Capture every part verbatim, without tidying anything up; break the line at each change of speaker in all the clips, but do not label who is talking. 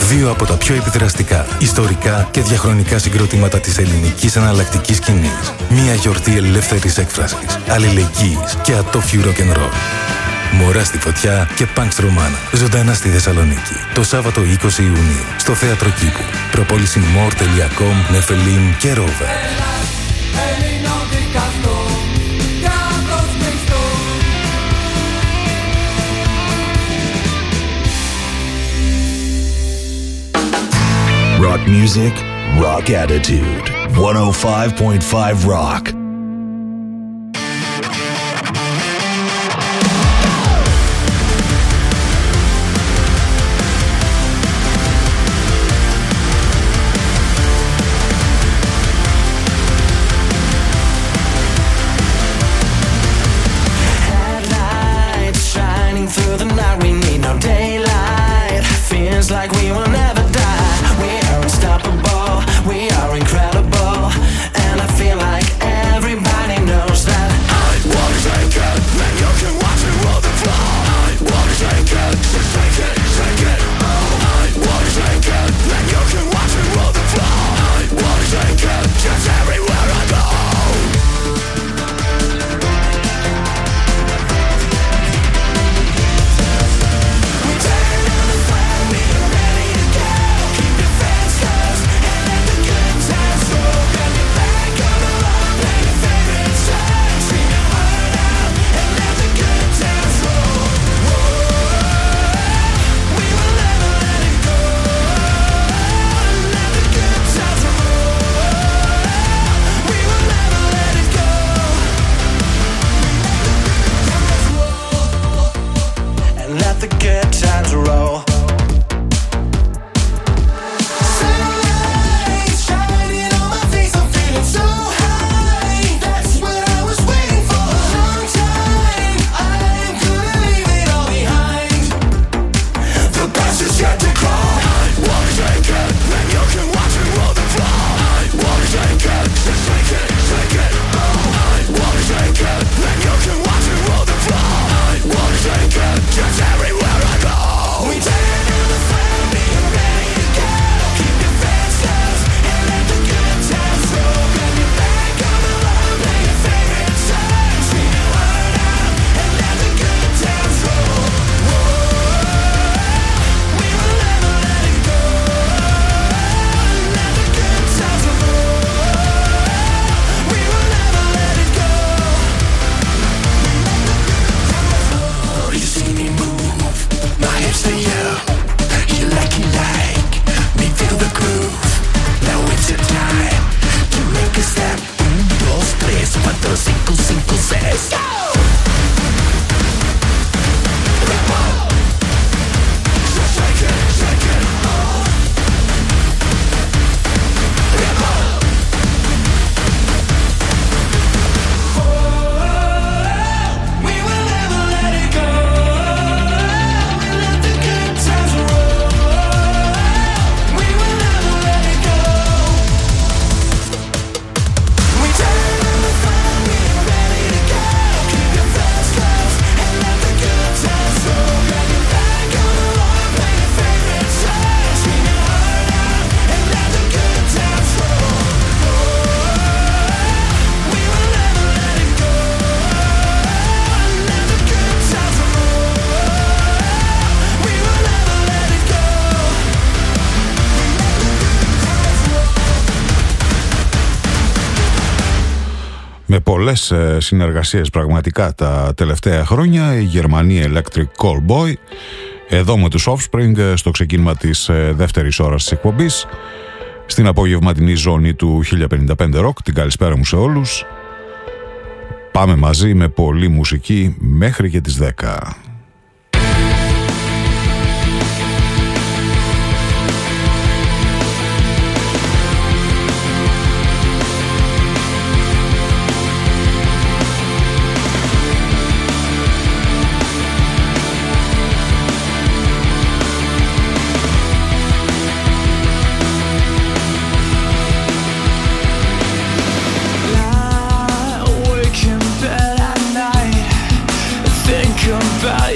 Δύο από τα πιο επιδραστικά, ιστορικά και διαχρονικά συγκροτήματα της ελληνικής εναλλακτικής σκηνής. Μια γιορτή ελεύθερης έκφρασης, αλληλεγγύης και ατόφιου rock'n'roll. Μωρά στη φωτιά και Punks Romana. Ζωντανά στη Θεσσαλονίκη. Το Σάββατο είκοσι Ιουνίου. Στο Θέατρο Κήπου. Προπόληση more τελεία com, Νεφελίμ και Rover.
Rock music, rock attitude. one oh five point five Rock.
Headlights shining through the night. We need no daylight. Feels like we will never die. We are unstoppable. We are incredible. And I feel like everybody knows that I want to take it. Man, you can watch me roll the floor. I want to take it. Just take it, take it. Oh, I want to take it. Man, you can watch me roll the floor. I want to take it. Just everywhere I go. The good times roll. Sunlight shining on my face, I'm feeling so high. That's what I was waiting for a long time. I ain't gonna leave it all behind. The best is yet to come. I wanna take it, man, you can watch me roll the floor. I wanna take it, just take it, take it. Oh, I wanna take it, man, you can watch me roll the floor. I wanna take it, just everywhere I go. We turn on the fire, being ready to go. Keep your fans close and let the good times roll. Grab your bag, come along, play your favorite song. Scream your heart out and let the good times roll. Whoa, we will never let it go. Let the good times roll. We will never let it go. Oh, you see me move, my hips to you. You like you like me, feel the groove. Now it's your time to make a step. Un, dos, tres, cuatro, cinco, cinco, seis. Go! Just shake it, shake it, oh. We will never let it go. We let the good times roll. We will never let it go. We turn on the fire, we're ready to go. Keep your fans close and let the good times roll. Grab your bag, come along, play your favorite song. Scream your heart out and let the good times roll. We will never let it go. Let the good times roll. We will never let it go.
Με πολλές ε, συνεργασίες πραγματικά τα τελευταία χρόνια, η Γερμανή Electric Callboy, εδώ με τους Offspring ε, στο ξεκίνημα της ε, δεύτερης ώρας της εκπομπής, στην απογευματινή ζώνη του χίλια πενήντα πέντε Rock. Την καλησπέρα μου σε όλους. Πάμε μαζί με πολλή μουσική μέχρι και τις δέκα.
Lie awake in bed at night, think about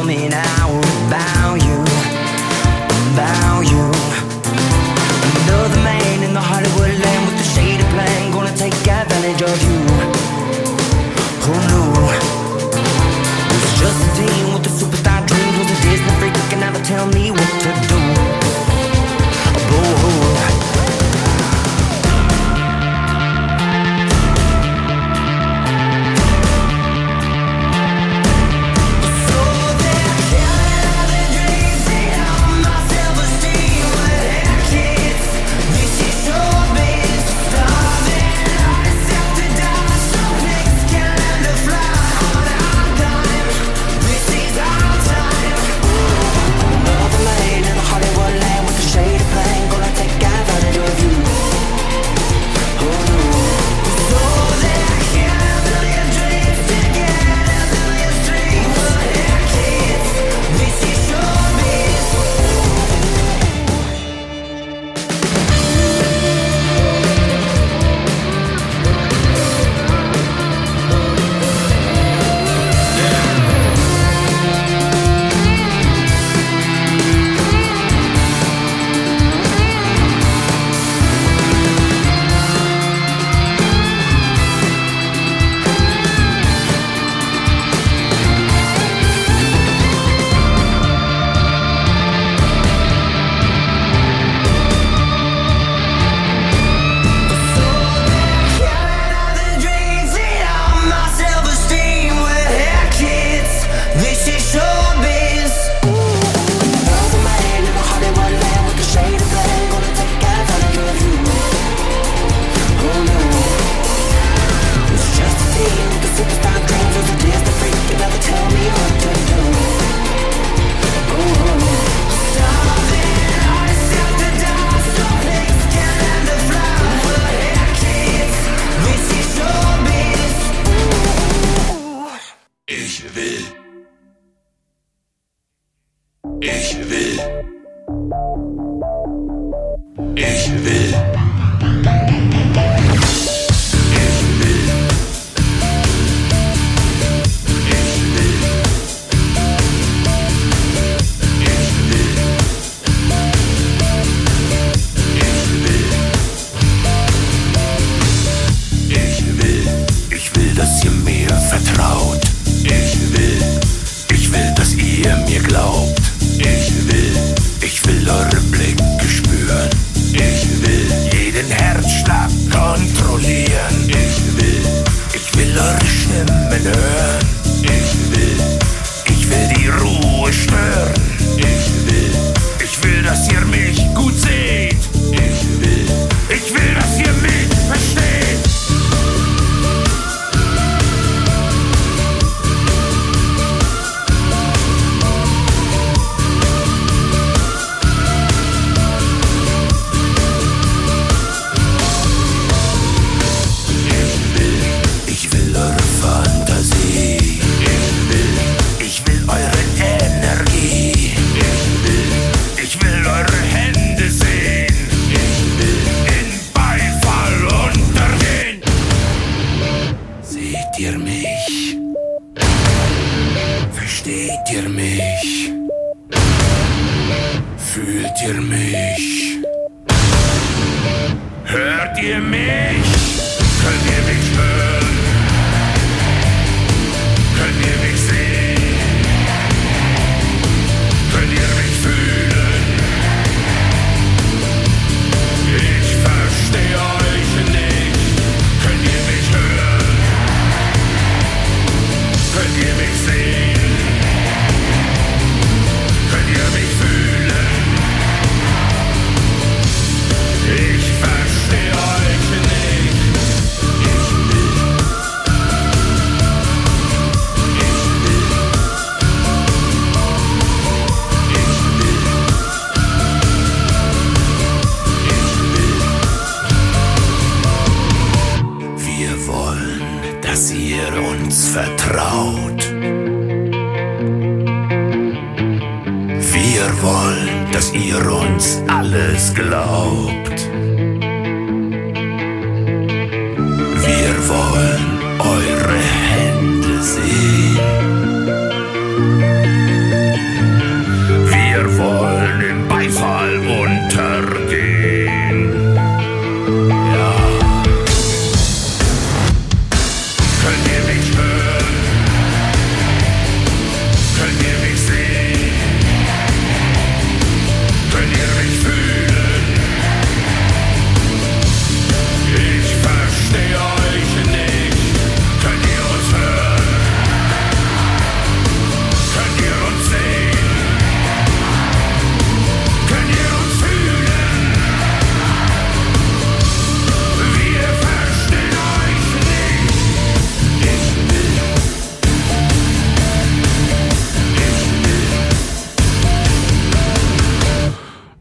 me now about you, about you. Another man in the Hollywood land with the shady plan, gonna take advantage of you. Oh no, it's just a team with the superstar dreams, with a Disney freak can never tell me what to do. Oh.
Eure Hände sehen.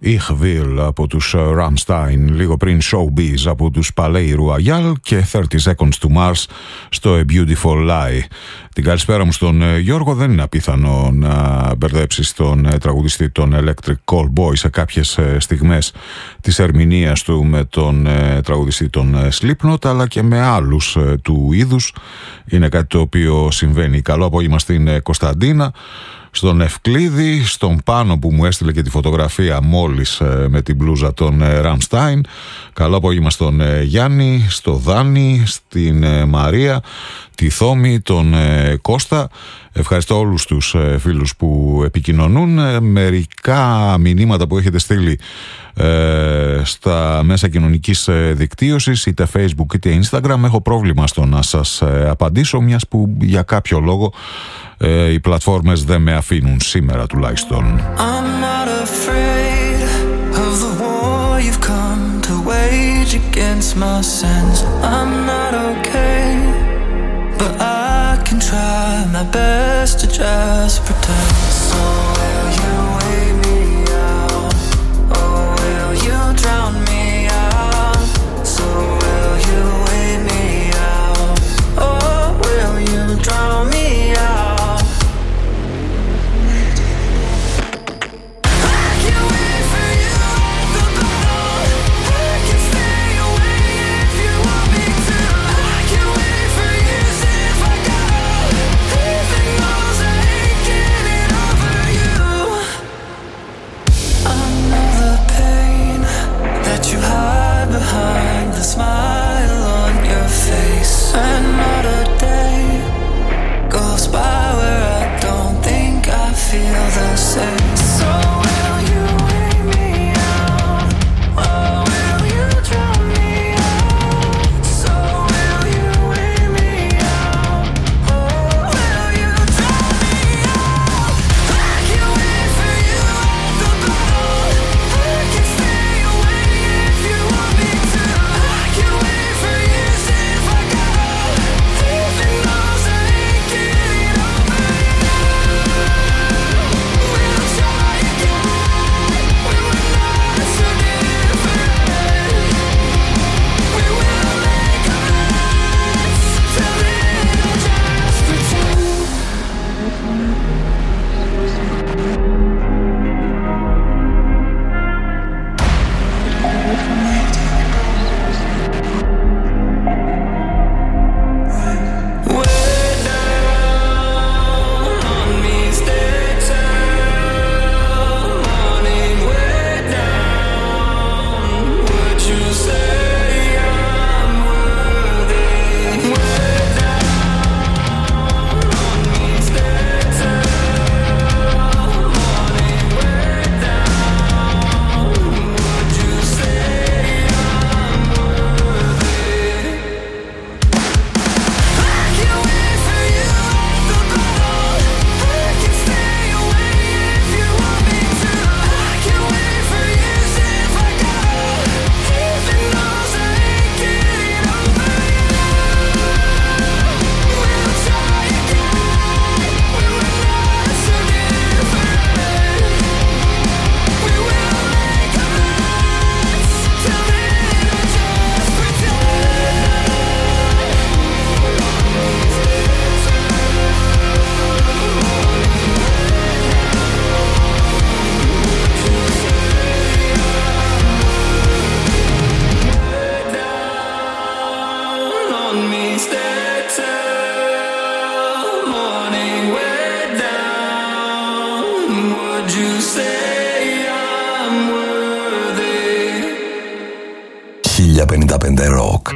Ich Will από τους Rammstein, λίγο πριν Showbiz από τους Palais Royal και thirty seconds to Mars στο A Beautiful Lie. Την καλησπέρα μου στον Γιώργο. Δεν είναι απίθανο να μπερδέψεις τον τραγουδιστή των Electric Callboy σε κάποιες στιγμές της ερμηνείας του με τον τραγουδιστή των Slipknot, αλλά και με άλλους του είδους. Είναι κάτι το οποίο συμβαίνει. Καλό απόγευμα στην Κωνσταντίνα, στον Ευκλήδη, στον Πάνο που μου έστειλε και τη φωτογραφία μόλις με την μπλούζα των Rammstein. Καλό απόγευμα στον Γιάννη, στο Δάνη, στην Μαρία, τη Θόμη, τον Κώστα. Ευχαριστώ όλους τους φίλους που επικοινωνούν. Μερικά μηνύματα που έχετε στείλει ε, στα μέσα κοινωνικής δικτύωσης, είτε Facebook είτε Instagram, έχω πρόβλημα στο να σας απαντήσω, μιας που για κάποιο λόγο ε, οι πλατφόρμες δεν με αφήνουν σήμερα τουλάχιστον.
I'm not afraid of the war you've come to wage against my sins. I'm not okay, but I can try my best to just pretend. So will you wait me out, or will you drown me out? So will you wait me out, or will you drown me out? I can wait for you at the bottom. I can stay away if you want me to. I can wait for years if I gotta. Even knows I ain't getting over you. I know the pain that you hide behind the smile on your face, and not a day goes by where I don't think I feel the same. So will you wait me out, or will you drown me out? So will you wait me out, or will you drown me out? I can wait for you at the bottom. I can stay away if you want me to. I can wait for years if I gotta. Even knows I ain't getting over you. We'll try again when we're not so different. We will make amends. Till then I'll just pretend. Way down on me, stay till morning. Way down, would you say I'm worthy? Way down on me, stay till morning. Way down, would you say I'm worthy? I can wait for you at the bottom. I can stay away if you want me to. I can wait for years if I gotta. Even knows I ain't getting over you. We'll try again when we're not so different. We will make amends. Till then I'll just pretend. Down on me, stay till morning. Way down, would you say I'm worthy?
χίλια πενήντα πέντε Rock.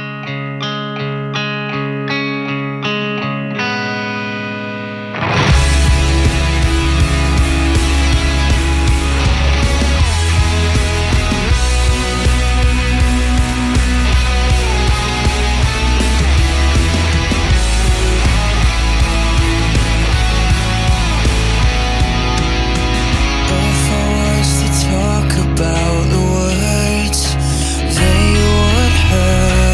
If I was to talk about the words they would hurt,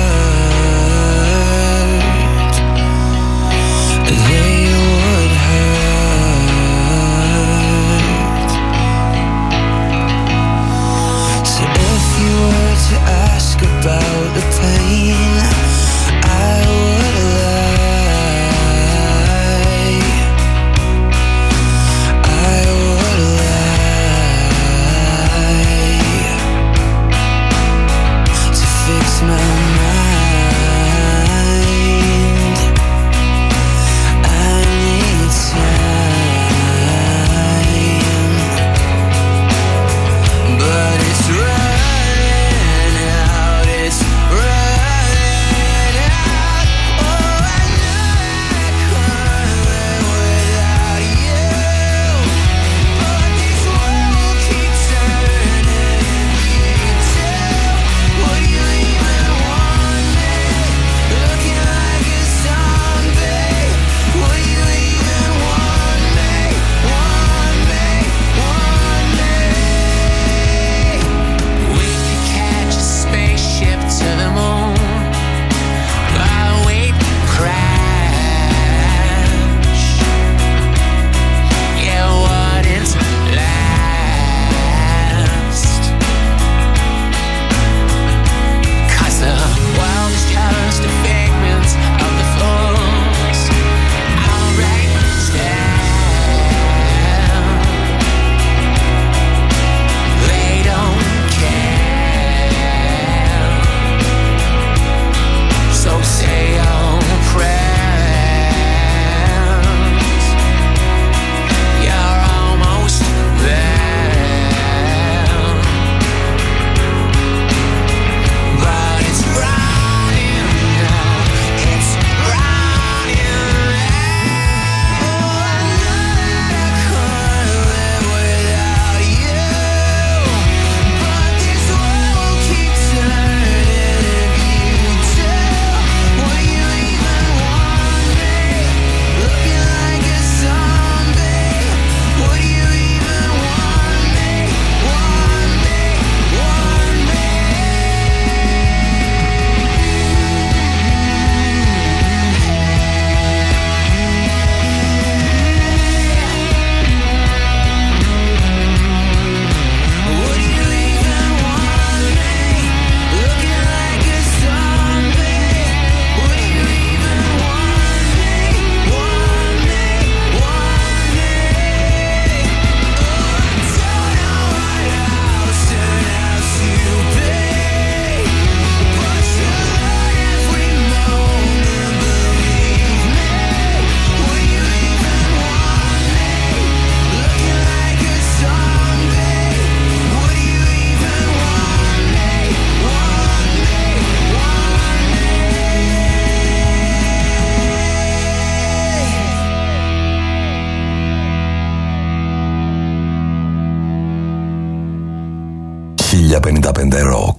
χίλια πενήντα πέντε Rock.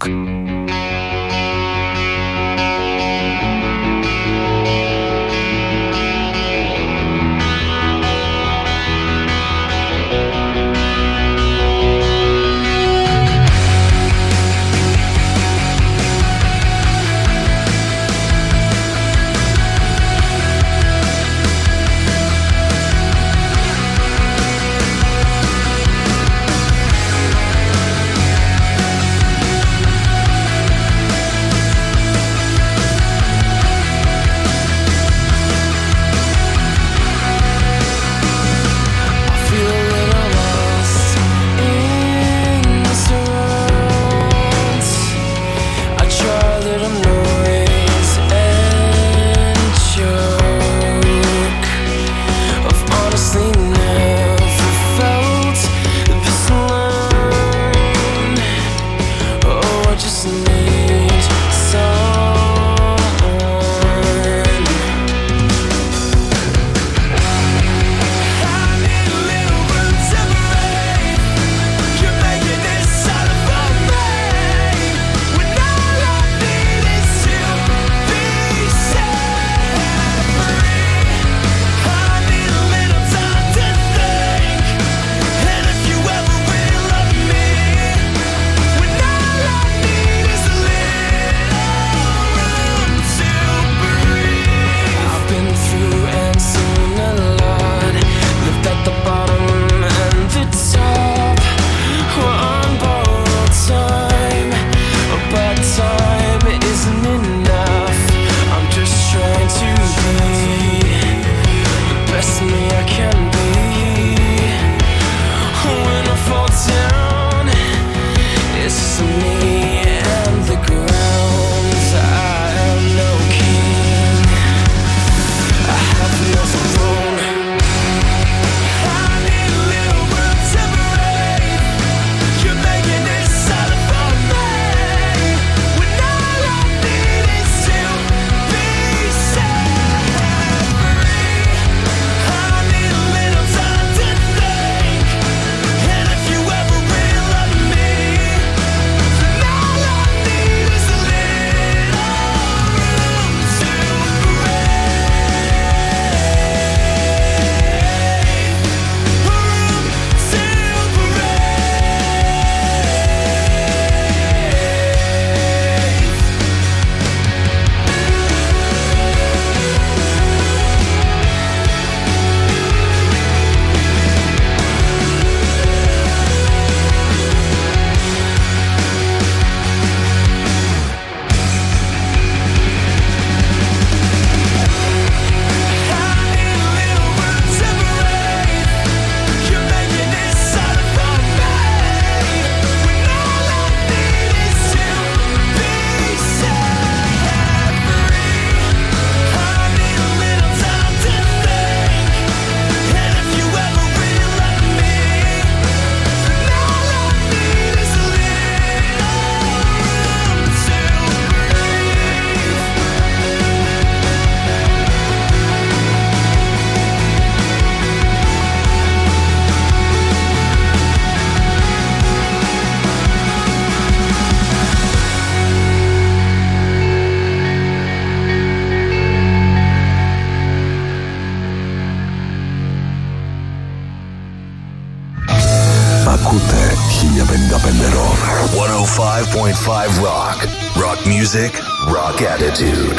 χίλια πενήντα πέντε Rock. εκατόν πέντε κόμμα πέντε Rock. Rock music, rock attitude.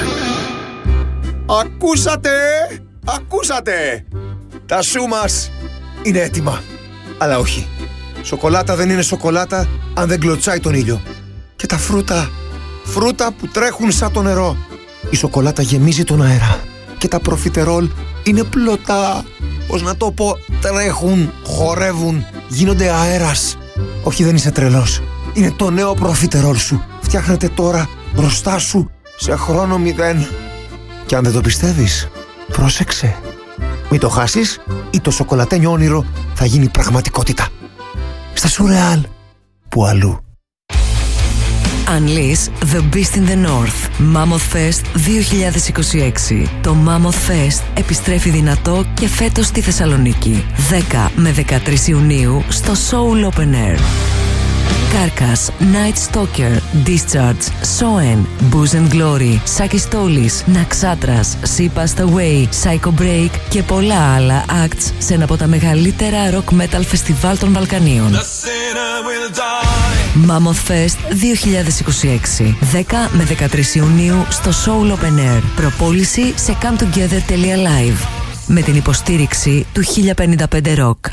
Ακούσατε! Ακούσατε! Τα σου μας είναι έτοιμα. Αλλά όχι. Σοκολάτα δεν είναι σοκολάτα αν δεν κλωτσάει τον ήλιο. Και τα φρούτα, φρούτα που τρέχουν σαν το νερό. Η σοκολάτα γεμίζει τον αέρα. Και τα προφιτερόλ είναι πλωτά. Πώς να το πω, τρέχουν, χορεύουν, γίνονται αέρας. Όχι, δεν είσαι τρελός. Είναι το νέο προφιτερόλ σου. Φτιάχνεται τώρα μπροστά σου σε χρόνο μηδέν. Και αν δεν το πιστεύεις, πρόσεξε. Μην το χάσεις ή το σοκολατένιο όνειρο θα γίνει πραγματικότητα. Στα Σουρεάλ, που αλλού.
Unleash the Beast in the North. Mammoth Fest δύο χιλιάδες είκοσι έξι. Το Mammoth Fest επιστρέφει δυνατό και φέτος στη Θεσσαλονίκη. δέκα με δεκατρείς Ιουνίου στο Soul Open Air. Carcass, Night Stalker, Discharge, Soen, Booze and Glory, Sakistolis, Naxatras, Sea Passed Away, Psycho Break και πολλά άλλα acts σε ένα από τα μεγαλύτερα rock metal φεστιβάλ των Βαλκανίων. Mammoth Fest δύο χιλιάδες είκοσι έξι, δέκα με δεκατρείς Ιουνίου στο Soul Open Air. Προπόληση σε come together τελεία live με την υποστήριξη του χίλια πενήντα πέντε Rock.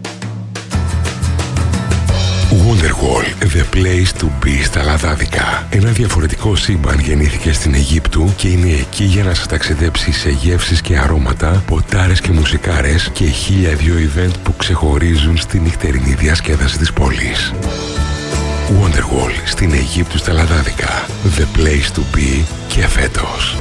Wonderwall, the place to be στα Λαδάδικα. Ένα διαφορετικό σύμπαν γεννήθηκε στην Αιγύπτου και είναι εκεί για να σας ταξιδέψει σε γεύσεις και αρώματα, ποτάρες και μουσικάρες και χίλια δύο event που ξεχωρίζουν στη νυχτερινή διασκέδαση της πόλης. Wonderwall στην Αιγύπτου στα Λαδάδικα. The place to be και φέτος.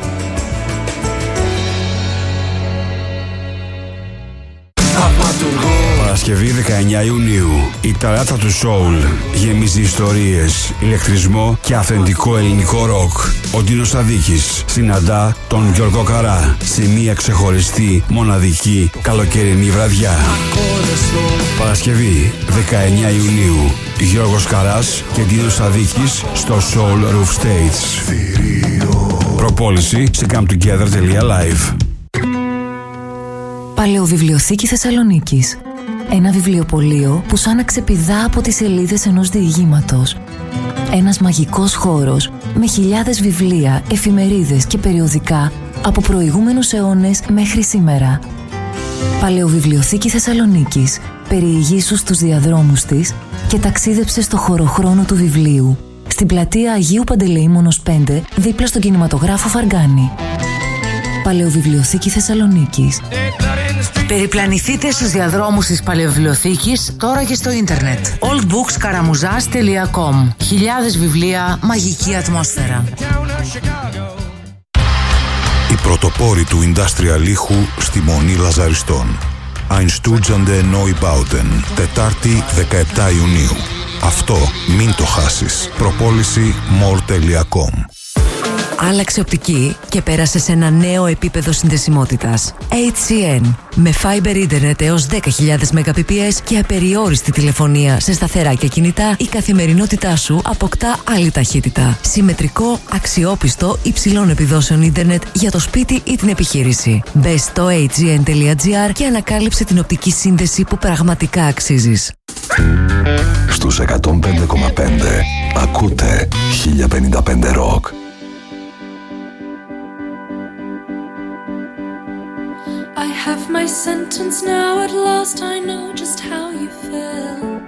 Παρασκευή δεκαεννιά Ιουνίου. Η ταράτσα του Soul γεμίζει ιστορίες, ηλεκτρισμό και αυθεντικό ελληνικό ροκ. Ο Ντίνος Σαδίκης συναντά τον Γιώργο Καρά σε μια ξεχωριστή, μοναδική καλοκαιρινή βραδιά. Παρασκευή δεκαεννιά Ιουνίου. Γιώργος Καράς και Ντίνος Σαδίκης στο Soul Roof Stage. Προπόληση σε come together τελεία live.
Παλαιοβιβλιοθήκη Θεσσαλονίκης. Ένα βιβλιοπωλείο που σαν να ξεπηδά από τις σελίδες ενός διηγήματος. Ένας μαγικός χώρος με χιλιάδες βιβλία, εφημερίδες και περιοδικά από προηγούμενους αιώνες μέχρι σήμερα. Παλαιοβιβλιοθήκη Θεσσαλονίκης. Περιηγήσου στους διαδρόμους της και ταξίδεψε στο χωροχρόνο του βιβλίου. Στην πλατεία Αγίου Παντελεήμονος πέντε, δίπλα στον κινηματογράφο Φαργκάνη. Παλαιοβιβλιοθήκη Θεσσαλονίκης.
Περιπλανηθείτε στους διαδρόμους της Παλαιοβιβλιοθήκης τώρα και στο ίντερνετ. oldbookskaramuzas τελεία com. Χιλιάδες βιβλία, μαγική ατμόσφαιρα.
Οι πρωτοπόροι του industrial ήχου στη Μονή Λαζαριστών. Einstürzende Neubauten, Τετάρτη δεκαεπτά Ιουνίου. Αυτό μην το χάσεις. Προπόληση more τελεία com.
Άλλαξε οπτική και πέρασε σε ένα νέο επίπεδο συνδεσιμότητας. έιτς σι εν με Fiber Internet έως δέκα χιλιάδες Mbps και απεριόριστη τηλεφωνία σε σταθερά και κινητά, η καθημερινότητά σου αποκτά άλλη ταχύτητα. Συμμετρικό, αξιόπιστο, υψηλών επιδόσεων ίντερνετ για το σπίτι ή την επιχείρηση. Μπες στο έιτς τζι εν τελεία τζι άρ και ανακάλυψε την οπτική σύνδεση που πραγματικά αξίζεις.
Στους εκατόν πέντε κόμμα πέντε ακούτε χίλια πενήντα πέντε Rock.
I have my sentence now, at last I know just how you felt.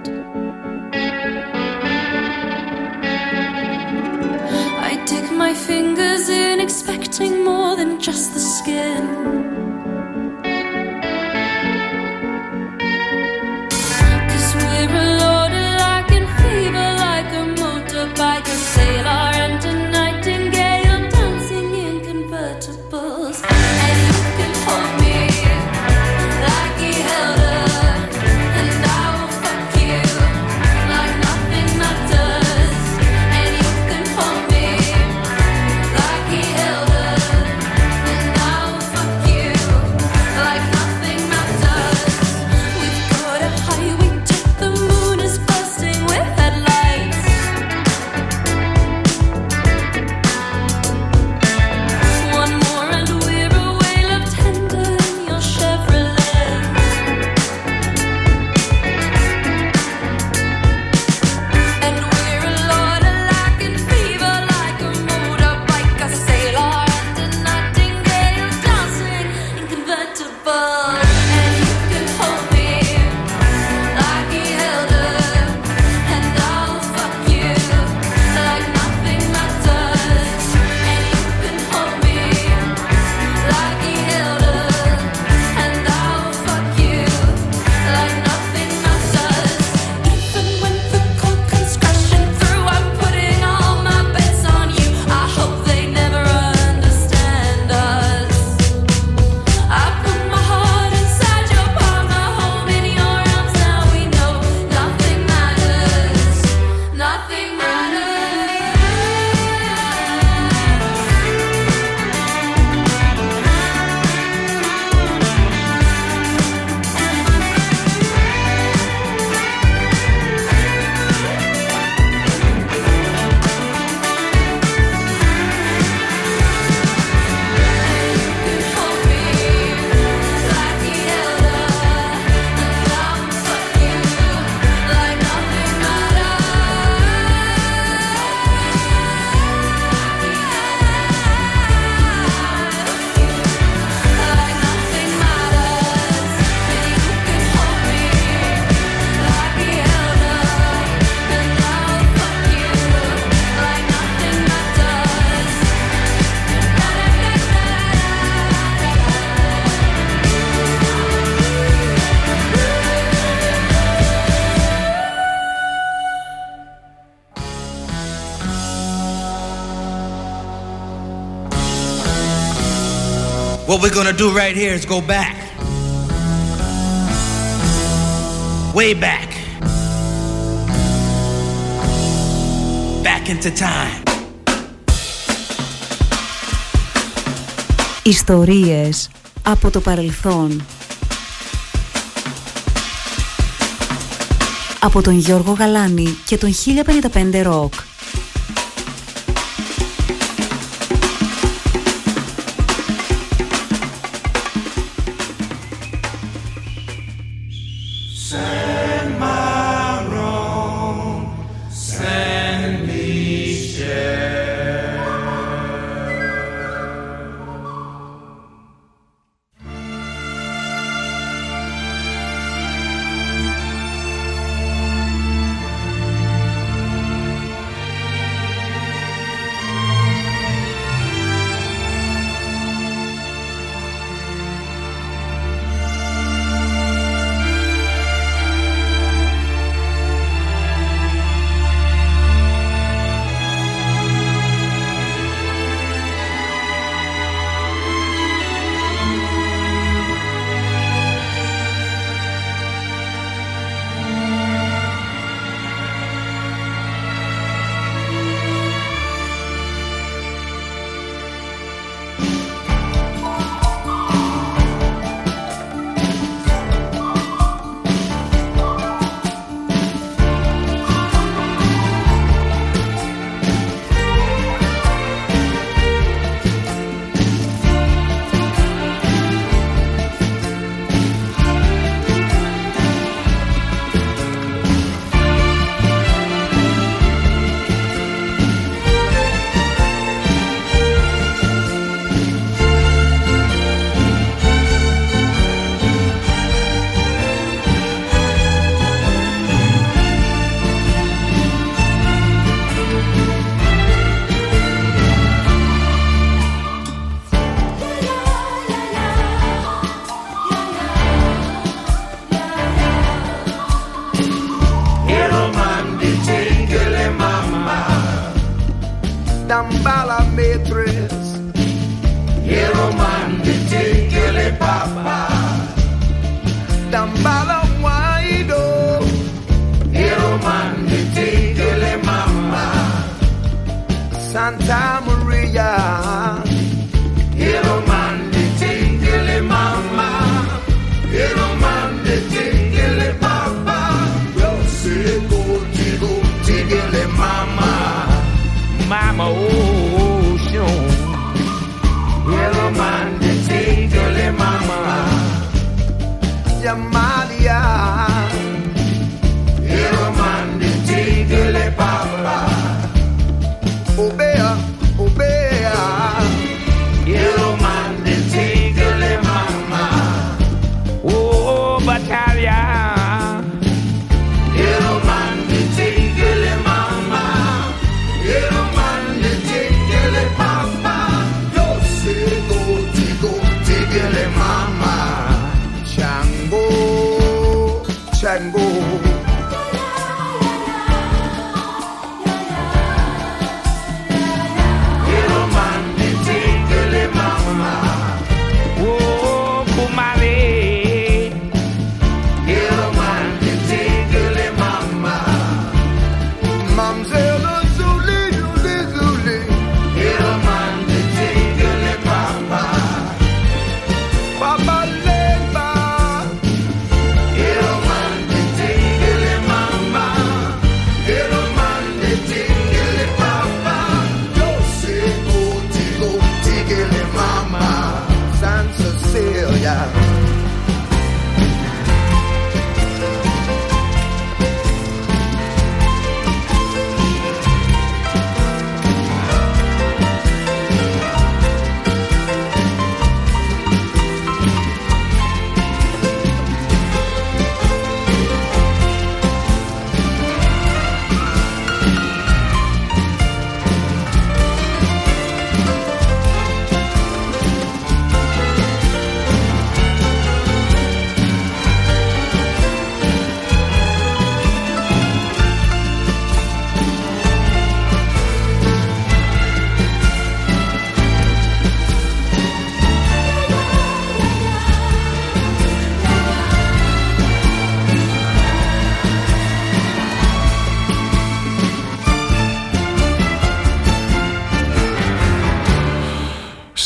I dig my fingers in, expecting more than just the skin. Cause we're a loaded like in fever, like a motorbike, a sailor and a nightingale dancing in convertibles. And you can hold me like he held her, and I will fuck you.
What we're gonna do right here is go back. Way back. Back into time.
Ιστορίες από το παρελθόν. Από τον Γιώργο Γαλάνη και τον χίλια πενήντα πέντε Rock.
Dambala matres, hero man de tikele papa. Dambala waido, hero man de tikele mama. Santa Maria, hero man de tikele mama. Hero man de tikele papa. Yo se go tigo tikele mama. Mama ocean, yellow man, the tiggle mama, Jamalia, yellow man, the tiggle papa, Obea, Obea, yellow man, the tiggle mama, oh battalion, yellow man, the tiggle mama, yellow. Chango, hero man, the tiggle mama. Oh, Kumale, hero man, the tiggle mama. Mamzela Zuli, Zuli, Zuli, hero man, the tiggle papa. Papa Leba, hero man, the tiggle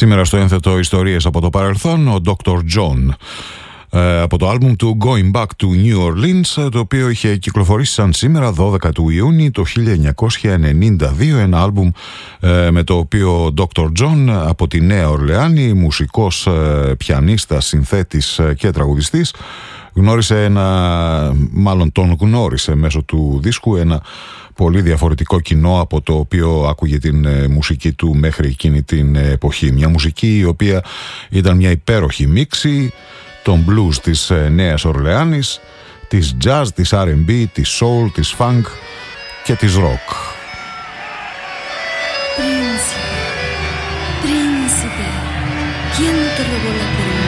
Σήμερα στο ένθετο Ιστορίες από το παρελθόν, ο ντόκτορ John, από το άλμπουμ του Going Back to New Orleans, το οποίο είχε κυκλοφορήσει σαν σήμερα δώδεκα του Ιούνιου το χίλια εννιακόσια ενενήντα δύο, ένα άλμπουμ με το οποίο ο ντόκτορ John από τη Νέα Ορλεάνη, μουσικός, πιανίστας, συνθέτης και τραγουδιστής, γνώρισε ένα, μάλλον τον γνώρισε μέσω του δίσκου ένα πολύ διαφορετικό κοινό από το οποίο άκουγε την μουσική του μέχρι εκείνη την εποχή. Μια μουσική η οποία ήταν μια υπέροχη μίξη των blues της Νέας Ορλεάνης, της jazz, της αρ εντ μπι, της soul, της funk και της rock.
Príncipe, príncipe, ¿quién te robó la corona?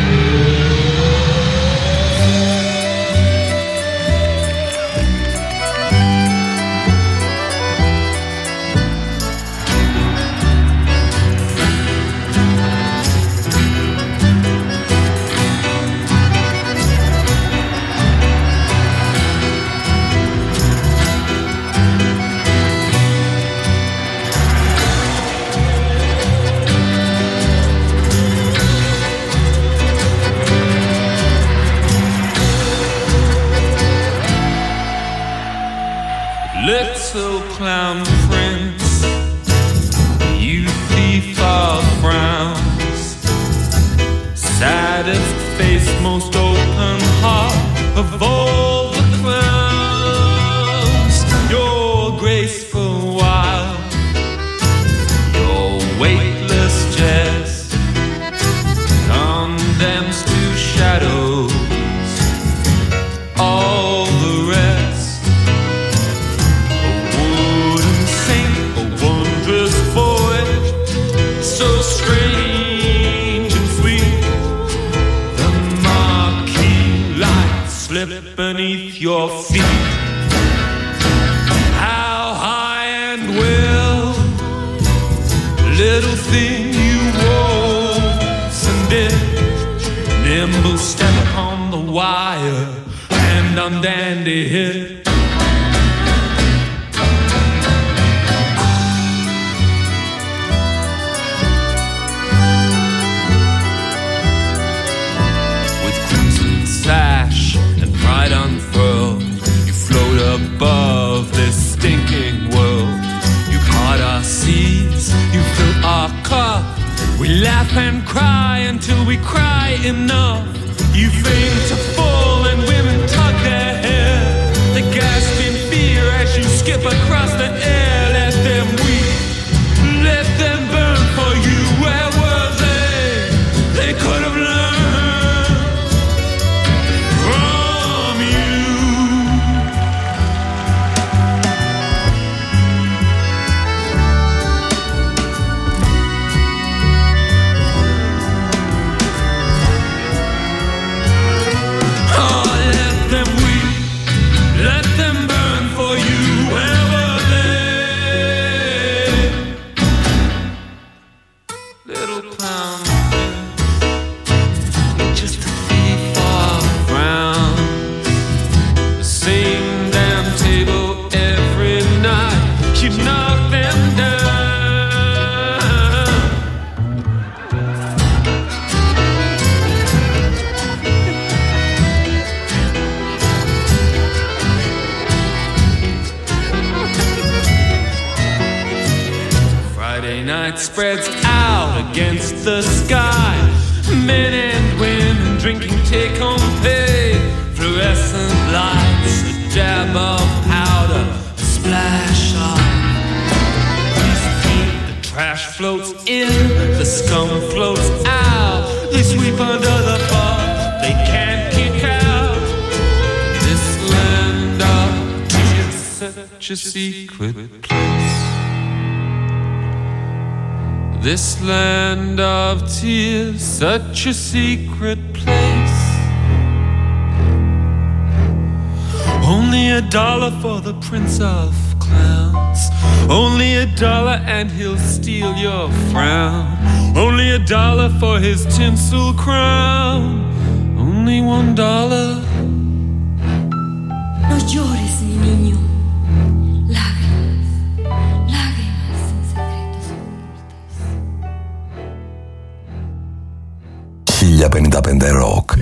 Little clown prince, you thief of frowns, saddest face, most open heart of all the clowns. Your graceful wild, your weightless jest condemns to shadows all the rest. Beneath your feet, how high and well, little thing you waltz and dip, nimble step upon the wire, hand on dandy hip. Pride unfurled, you float above this stinking world. You part our seas, you fill our cup. We laugh and cry until we cry enough. You feign to fall and women tug their hair. They gasp in fear as you skip across the air. Let them weep, let them burn for you. Where were they? They could have learned. Spreads out against the sky. Men and women drinking take-home pay. Fluorescent lights, a dab of powder, a splash of whiskey. The trash floats in, the scum floats out. They sweep under the bar, they can't kick out. This land of tears, such a secret place. This land of tears, such a secret place. Only a dollar for the prince of clowns. Only a dollar and he'll steal your frown. Only a dollar for his tinsel crown. Only one dollar.
No llores, mi niño. Lágrimas, lágrimas en secretos ocultos.
πενήντα πέντε Rock.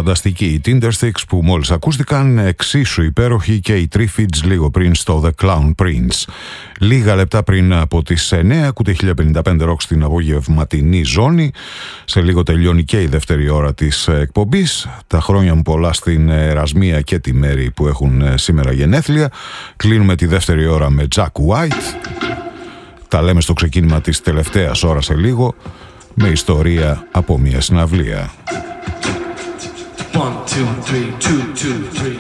φανταστικοί οι Tindersticks που μόλις ακούστηκαν, εξίσου υπέροχοι και οι Triffids λίγο πριν στο The Clown Prince. Λίγα λεπτά πριν από τις εννέα ακούτε χίλια πενήντα πέντε Rock στην απογευματινή ζώνη. Σε λίγο τελειώνει και η δεύτερη ώρα της εκπομπής. Τα χρόνια μου πολλά στην Ερασμία και τη Μέρη που έχουν σήμερα γενέθλια. Κλείνουμε τη δεύτερη ώρα με Jack White. Τα λέμε στο ξεκίνημα της τελευταίας ώρας σε λίγο, με ιστορία από μια συναυλία.
One, two, three, two, two, three.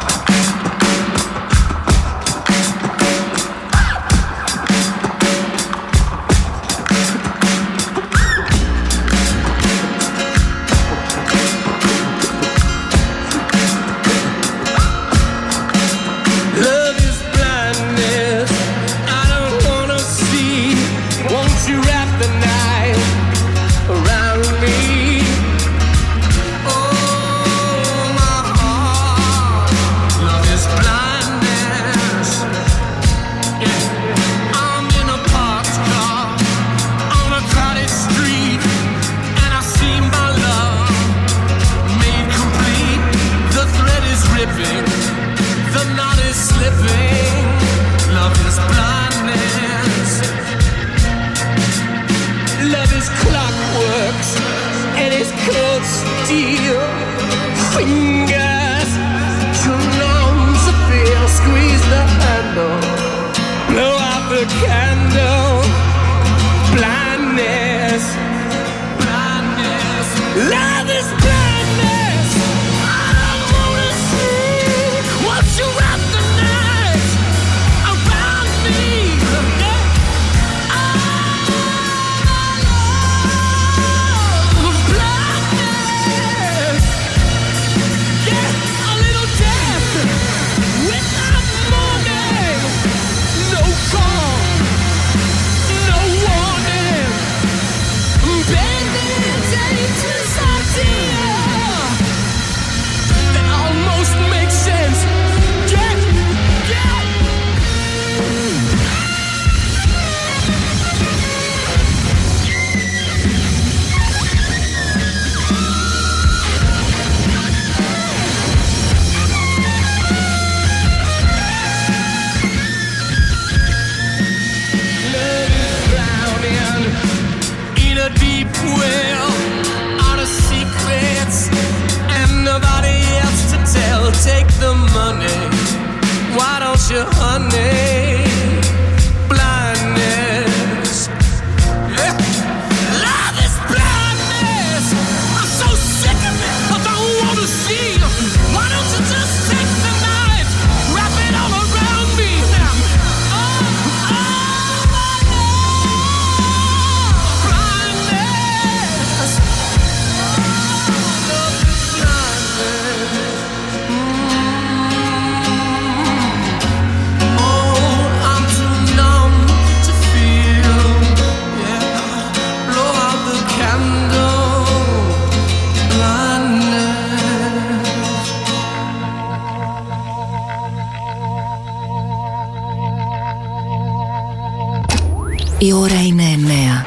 Η ώρα είναι εννέα.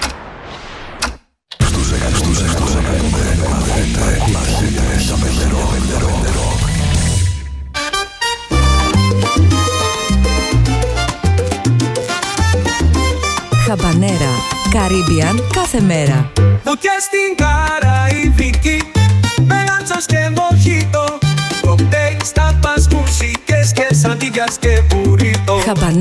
Χαμπανέρα, Caribbean κάθε μέρα.
Φωτιά στην Καραϊβική, με λάντσας και μοχίτο, κοκτέιλ, στάπας, μουσικές και σαντίγιας και μπουρίτο.